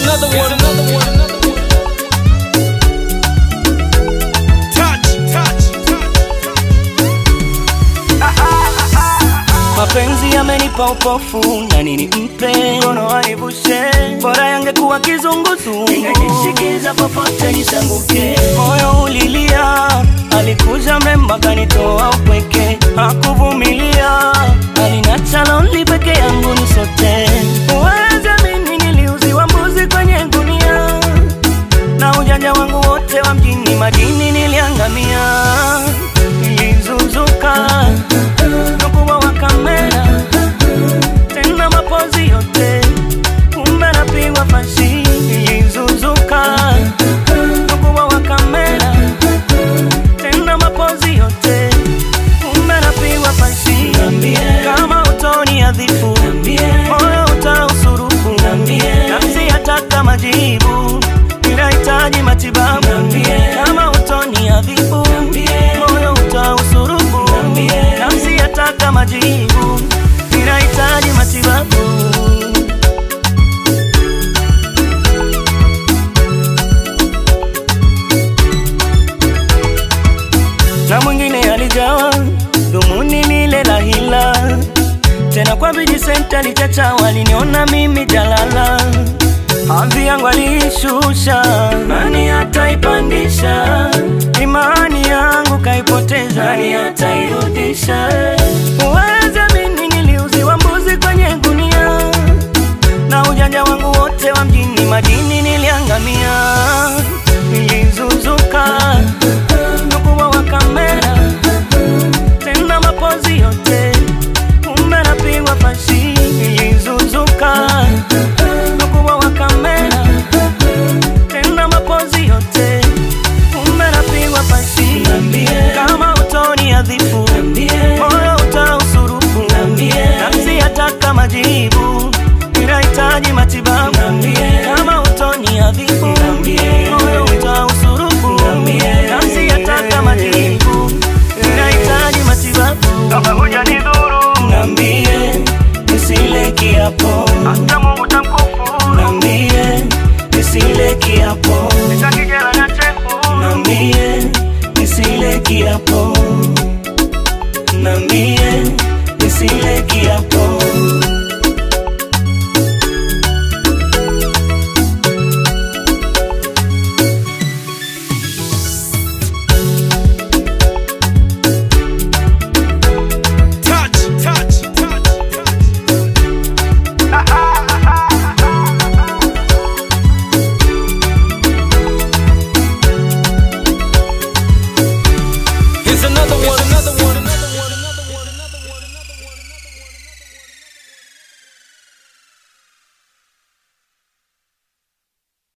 another one. Mapenzi yamenipa upofu na nini mpe mkono wanivushe, bora yangekuwa kizunguzungu, ningeshikiza popote nisanguke. Moyo ulilia, alikuja mrembo kanitoa upweke, hakuvumilia, aliniacha lonely peke yangu nisote. Uweze mimi niliuziwa mbuzi kwenye gunia, na ujanja wangu wote wa mjini madini niliangamia. Nilizuzuka nukuwa wa kamera, tena mapozi yote kumbe napigwa fashi. Nilizuzuka nukuwa wa kamera, tena mapozi yote kumbe napigwa fashi. Kama utoni adhifu, moyo utausurufu, nafsi yataka majibu, inahitaji matibabu. Kama utoni adhifu, moyo utausurufu, nafsi yataka majibu, inahitaji matibabu. Na mwingine alijawa dhumuni lile la hila, tena kwa vijisenta lichacha waliniona mimi jalala. Hadhi yangu alishusha, nani ataipandisha? Imani yangu kaipoteza, nani atairudisha? Uweze mimi niliuziwa mbuzi kwenye gunia, na ujanja wangu wote wa mjini madini niliangamia. Nilizuzuka nukuwa wa kamera, tena mapozi yote kumbe napigwa fashi. Nilizuzuka nukuwa wa kamera, tena mapozi yote kumbe napigwa fashi. Kama utoni adhifu, moyo utausurufu, nafsi yataka majibu, inahitaji matibabu. Kama utoni adhifu, moyo utausurufu, nafsi yataka majibu, inahitaji matibabu. Kama hujanidhuru, niambie nisile kiapo, hata Mungu tamkufuru. Niambie nisile kiapo, nitakijela na chefu. Niambie nisile kiapo, niambie nisile kiapo.